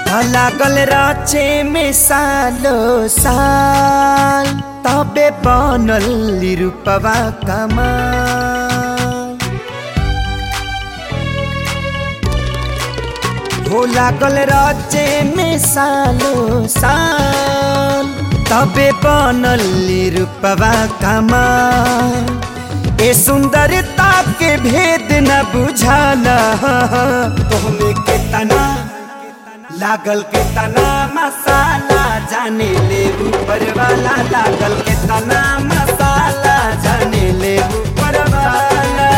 लागल राचे में सालो साल तबे बनल रूपवा कमाल हो लागल राचे में सालो साल तबे बनल रूपवा कमाल ए सुंदरता के भेद न बुझाला तोहमे के तना लागल के तना मसाला जाने ले ऊपर वाला लागल के तना मसाला जाने ले ऊपर वाला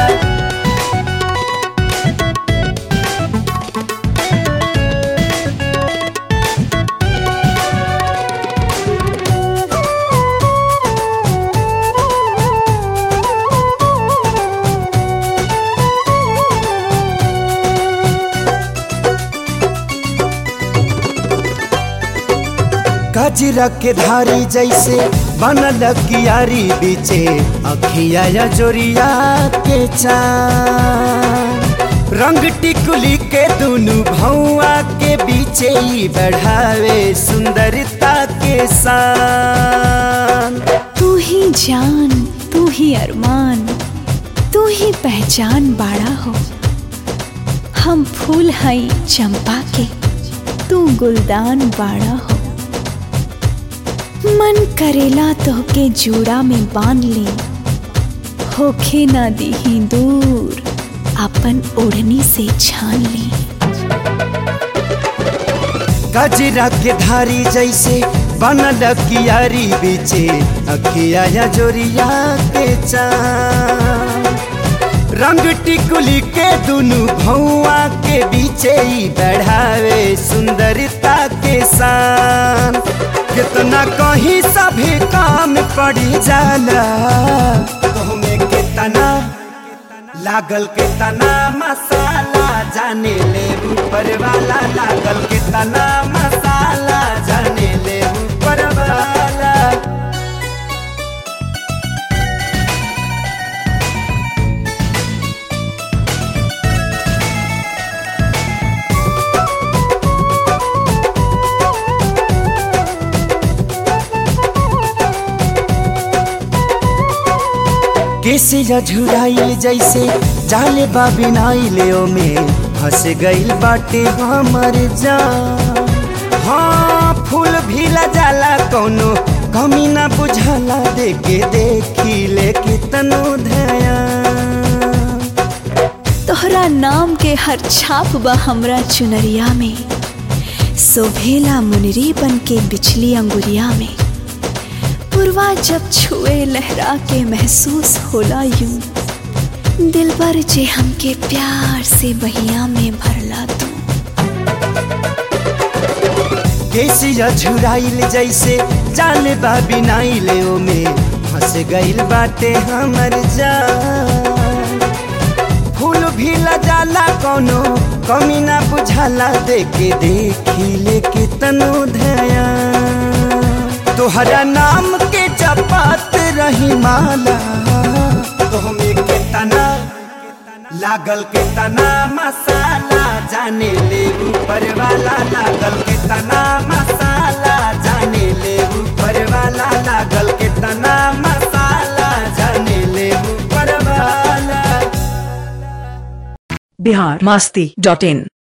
गजरा के धारी जैसे बनल कियारी बीचे अखिया या जोरिया के चांद रंग टिकुली के दुनु भौआ के बीचे ही बढ़ावे सुंदरता के शान। तू ही जान, तू ही अरमान, तू ही पहचान बाड़ा हो। हम फूल हई चंपा के, तू गुलदान बाड़ा हो। मन करेला तोहके जूड़ा में बांध ली, होखे ना दीही दूर अपन ओढ़नी से छान ली। गजरा के धारी जैसे बनल कियारी बीचे अखिया या जोरिया के चांद रंग टिकुली के दुनु भौआ के बीचे ही बढ़ावे सुंदरता के शान। कितना कहीं सभी काम पड़ी जाला तोहमे के तना लागल के तना मसाला जाने ले ऊपर वाला लागल के तना मसाला जाने ले ऊपर वाला। केसिया झुराई जैसे जाले बाबिनाई ले में फंस गइल बाटे हमर जान। हाँ फूल भी जाला कौनो कमी ना बुझाला देखे देखी ले कितनो ध्यान। तोहरा नाम के हर छाप बा हमरा चुनरिया में, सोभेला मुनरी बन के बिछली अंगुरिया में। पुरवा जब छुए लहरा के महसूस होला यूं, दिल पर जे हमके प्यार से बहिया में भरला तू। केसिया झुराइल जैसे जाल बाबिनाई ले में फंस गइल बाटे हमर जान। फूल भी जाला कौनो कमी ना बुझाला देखे देखी ले कितनो ध्यान। तोहरा नाम के जपत रही माला तोहमे के तना लागल के तना मसाला जाने ले ऊपर वाला लागल के तना मसाला जाने ले ऊपर वाला लागल के तना मसाला जाने ले ऊपर वाला। biharmasti.in